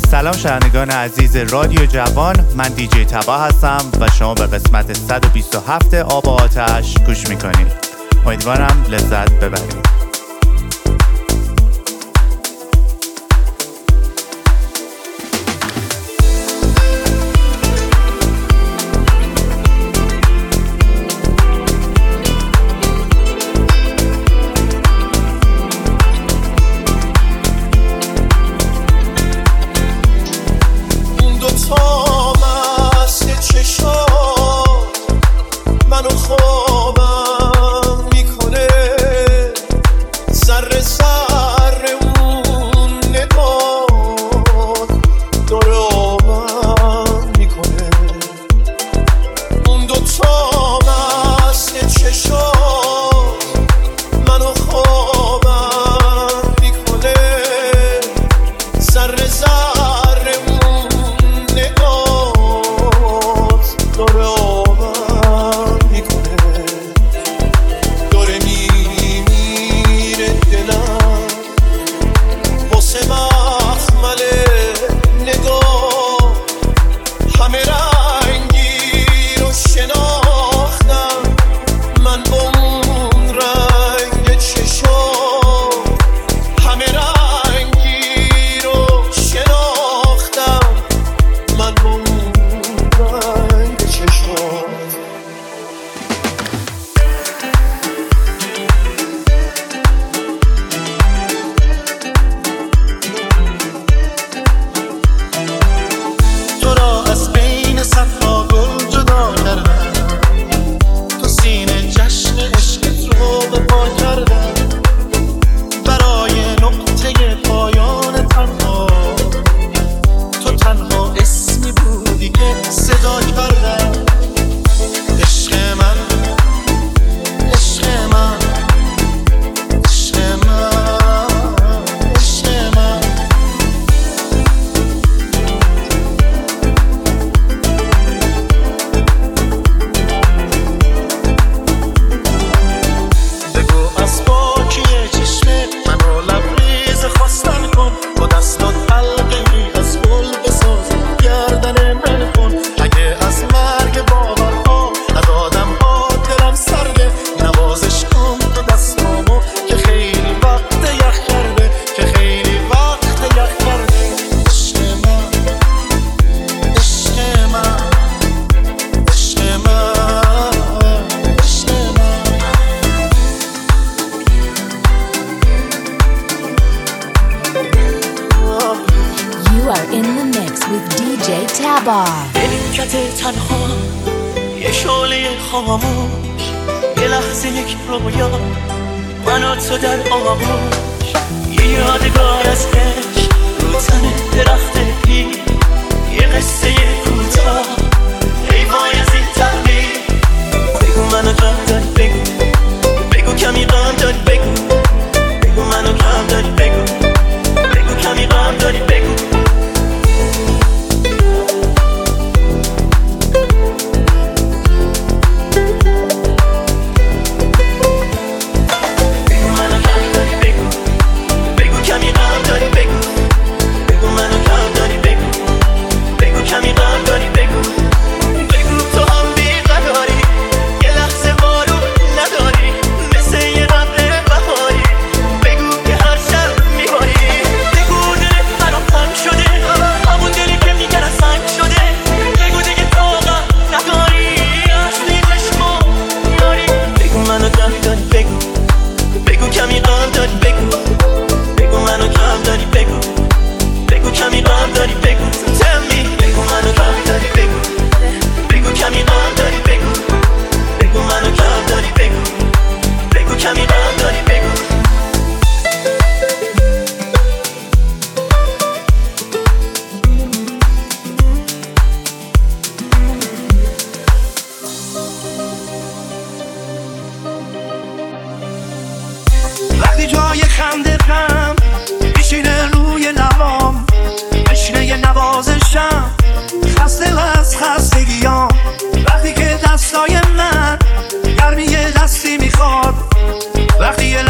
سلام شنوندگان عزیز رادیو جوان، من دیجی تبا هستم و شما به قسمت 127 آب و آتش گوش میکنید. امیدوارم لذت ببرید.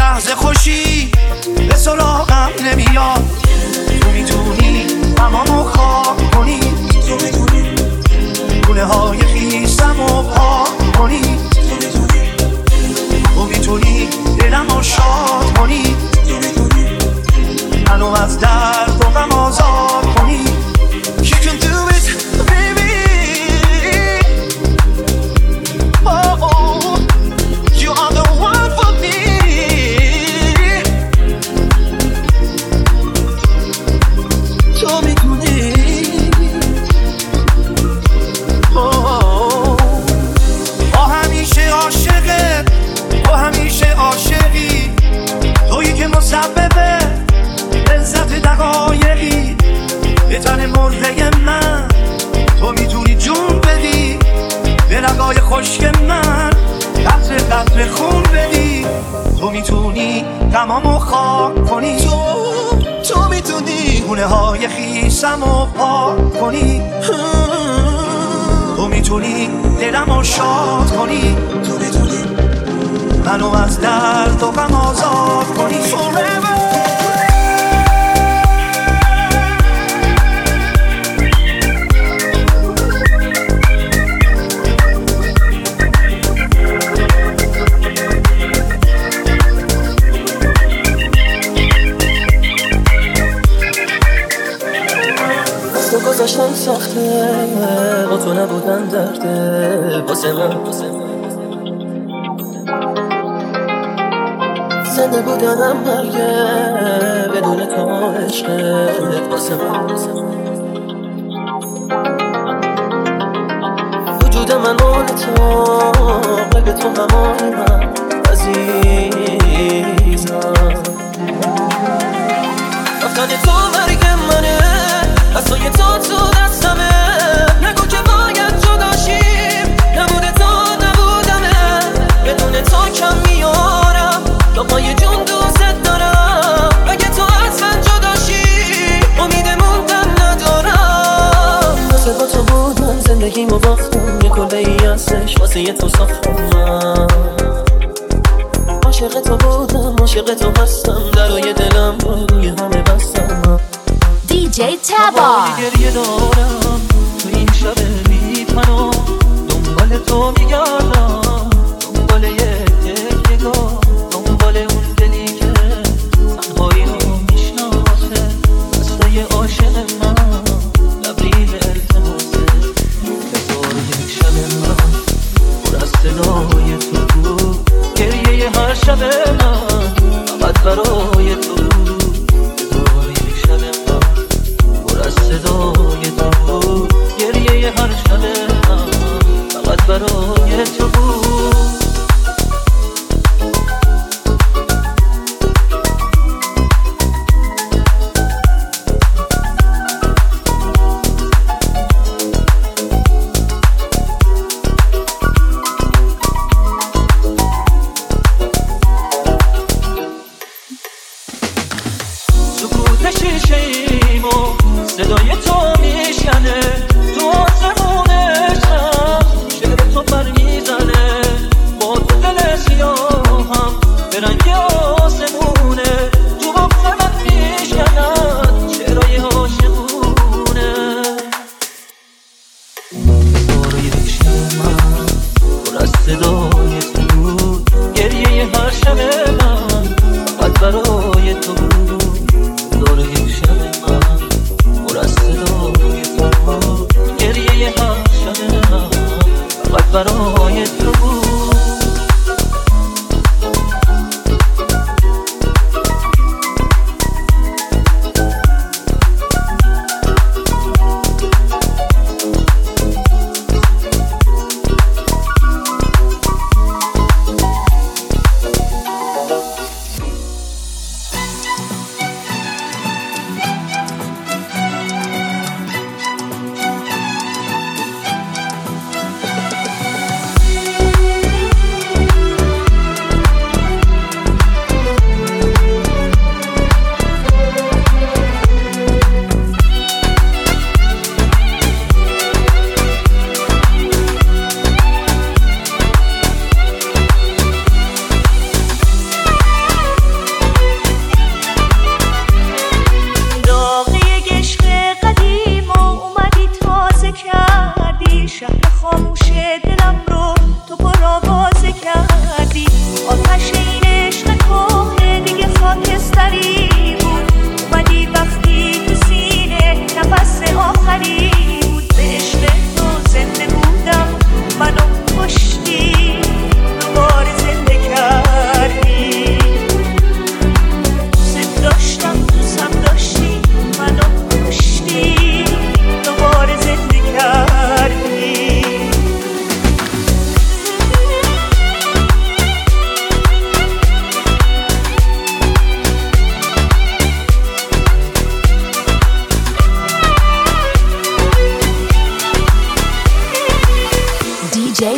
خوشی به سراغم نمیاد، تو میدونی تمامو منو از درد و غم آزاد کنی. You can do it baby. Oh, oh, you are the one for me. تو میتونی. با همیشه عاشقه، با همیشه عاشقی، تویی که مسببه لذت دقایقی به تن مرده من. تو میتونی جون بدی به رگای خشک من، قطره قطره خون بدی. تو میتونی غمامو خاک کنی. تو میتونی گونه های خیسمو پاک کنی. تو میتونی دلمو شاد کنی. تو میتونی منو از درد و غم آزاد کنی. Forever. گذاشتم سخته با تو نبودن درده واسه من. زنده بودنم مرگه بدون تو عشقت واسه من. وجود من مال تو، قلب تو همان من عزیزم. رفتن تو مرگ منه، دستای تو دستمه. نگو که باید جداشیم، نبوده تو نبودمه. بدون تو کم میارم، لقای جون دوست دارم. اگه تو از من جداشی، امید موندن ندارم. واسه با تو بودم زندگیمو باختم، یه کلبه ای ازش واسه تو ساختم. من عاشق تو بودم، عاشق تو هستم. درای دلم روی همه بستم. DJ تبا گریه دارم تو این شب بی‌پناه، دنبال تو میگردم، دنبال یه نگاه، دنبال اون دلی که تنهایی رو میشناسه. دستای عاشق من لبریز التماسه. هزار یک شب من پر از صدای تو بود، گریه هر شب من فقط برای تو بود. هزار یک شب من از صدای تو بود، گریه هر شب من فقط برای تو بود. سکوت شیشه‌ایمو صدای تو میشکنه، تو آسمون عشقم شعر تو پر میزنه. با تو دل سیاهم به رنگ آسمونه، تو بغض من میشکند شعرهای عاشقونه. هزار یک شب من پر از صدای تو بود، گریه هر شب من فقط برای تو بود. هزار یک شب من پر از صدای تو بود،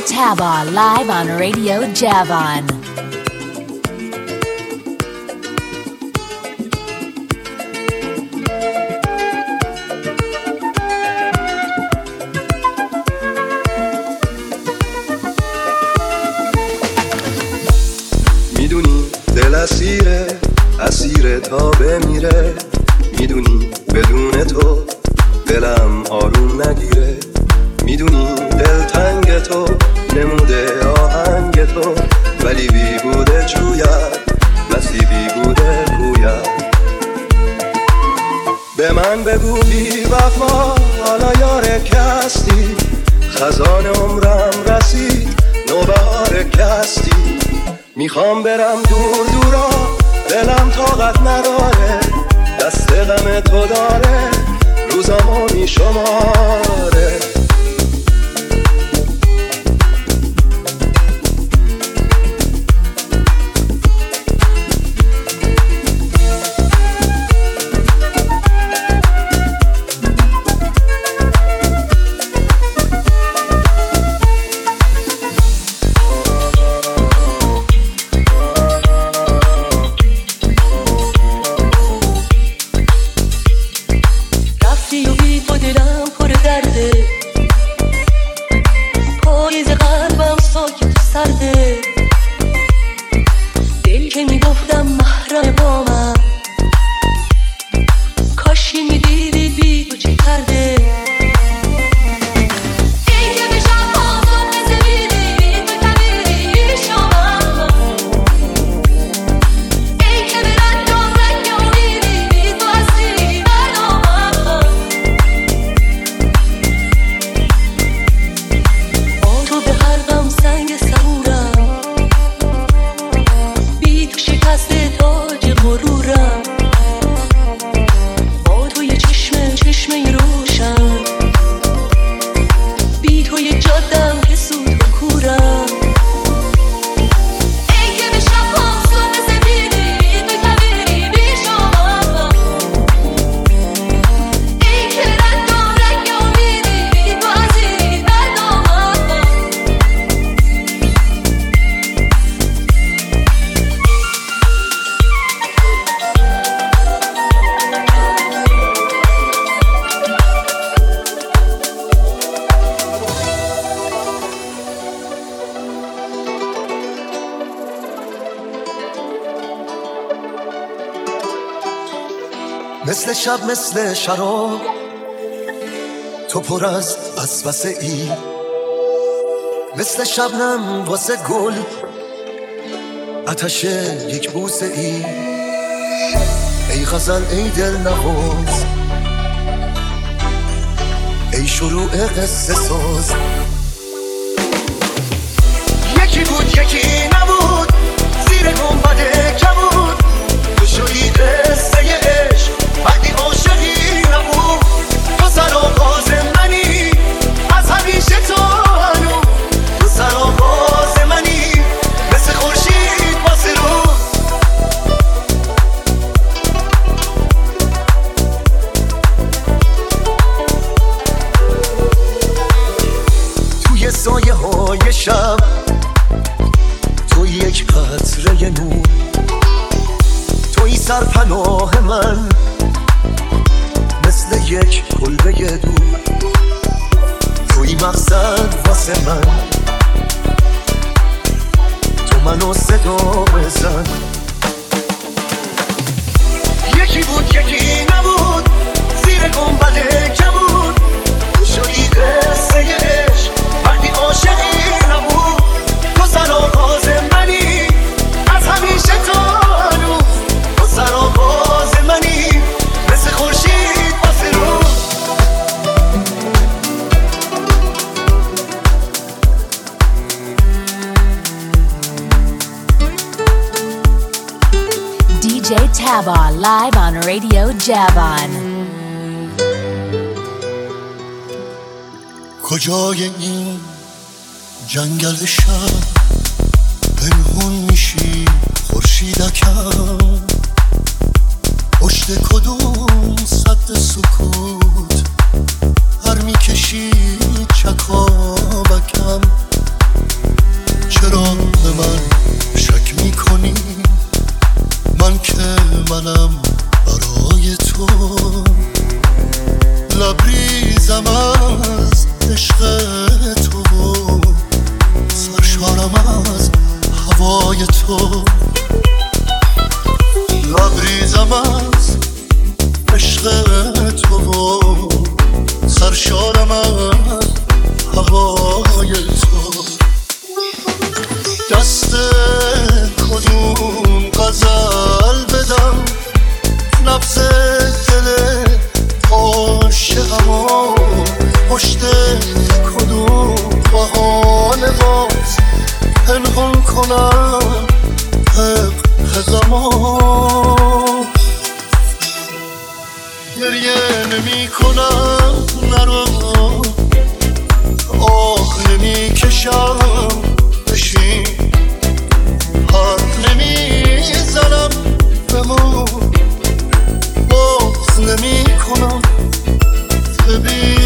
Taba live on Radio Javan. میدونی دل اسیره تا بمیره، میدونی بدون تو دلم آروم نگیره، میدونی دل تنگ تو نموده آهنگ تو، ولی بی بوده جوید نصیبی بوده گوید. به من بگو بی وفا حالا یاره کستی، خزان عمرم رسید نوبهار کستی، میخوام برم دور دورا دلم طاقت نداره، دست غم تو داره روزامو میشماره. مثل شب مثل شراب تو پر از وسوسه ای، مثل شبنم واسه گل آتش یک بوسه ای. ای غزل ای دل نواز ای شروع قصه ساز، یکی بود یکی نبود زیر گنبد کبود، تو شدی قصه عشق وقتی عاشقی نبود، تو سرآغاز منی از همیشه تو هنو، تو سرآغاز منی مثل خورشید واسه رو. توی سایه های شب تو یک قطره نور، توی سرپناه من مثل یک کلبه دور، توی مقصد واسه من، تو منو صدا بزن. یکی بود یکی نبود زیر گنبد کبود، تو شدی قصه عشق وقتی عاشقی نبود، تو سرآغاز منی از همیشه تو هنو، تو سرآغاز منی مثل خورشید واسه رو. DJ Taba live on Radio Javan. کجای این جنگل شب پنهون میشی خورشیدکم، پشت کدوم سد سکوت هر میکشی چکابکم، گریه نمی کنم نرو، آه نمی کشم بشین، حرف نمی زنم بمون، باز نمی کنم ببین.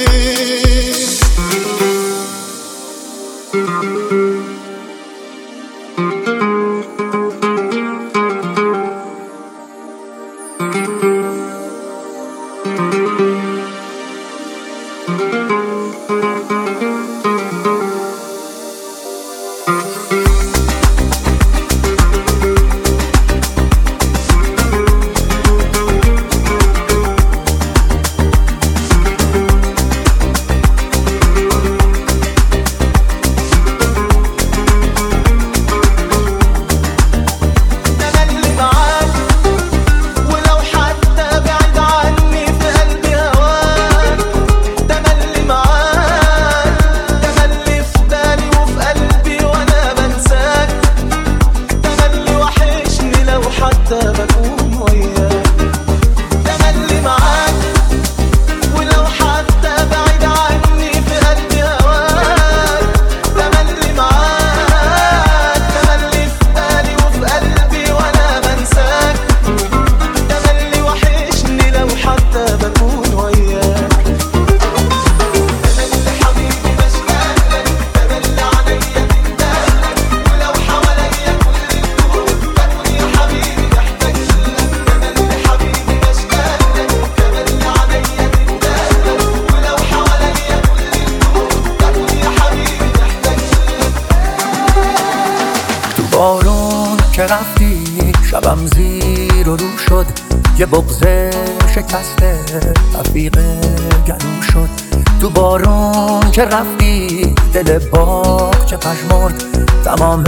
بارون که رفتی شبم زیر و رو شد، یه بغض شکسته رفیق گلو شد. تو بارون که رفتی دل باغ چه پژمرد، تمام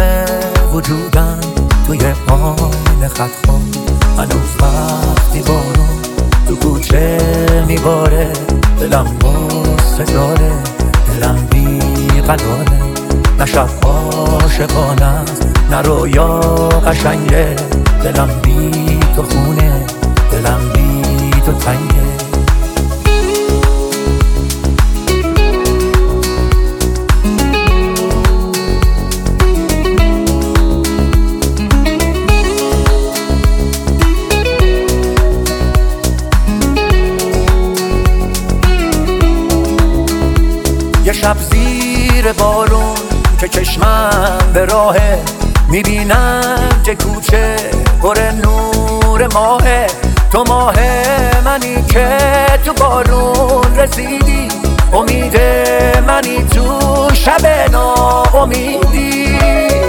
وجودم توی آینه خط خورد. هنوز وقتی بارون تو کوچه میباره، دلم غصه داره، دلم بی قراره. نه شب عاشقانه است نه رویا قشنگه، دلم بی تو خونه، دلم بی تو تنگه. یه شب زیر بارون که چشمم به راهه، میبینم که کوچه پر نور ماهه. تو ماه منی که تو بارون رسیدی، امید منی تو شب ناامیدی.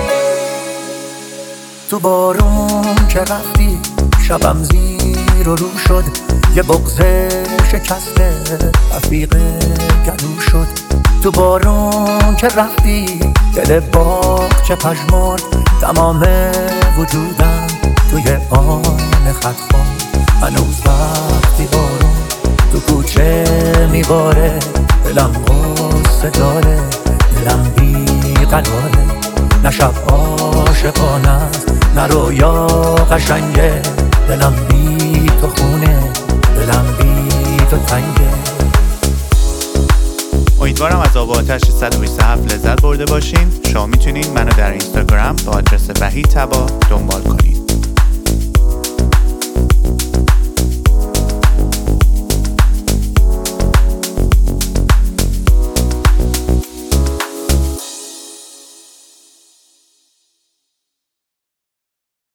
تو بارون که رفتی شبم زیر و رو شد، یه بغض شکسته رفیق گلو شد. تو بارون که رفتی دل باغ چه پژمرد، تمام وجودم توی آن خط خورد. هنوز وقتی بارون تو کوچه میباره، دلم غصه داره، دلم بی قراره. نه شب عاشقانه است نه رویا قشنگه، دلم بی تو خونه، دلم بی تو تنگه. امیدوارم از آب و آتش 127 لذت برده باشین. شما میتونین منو در اینستاگرام با آدرس وحید طبا دنبال کنید.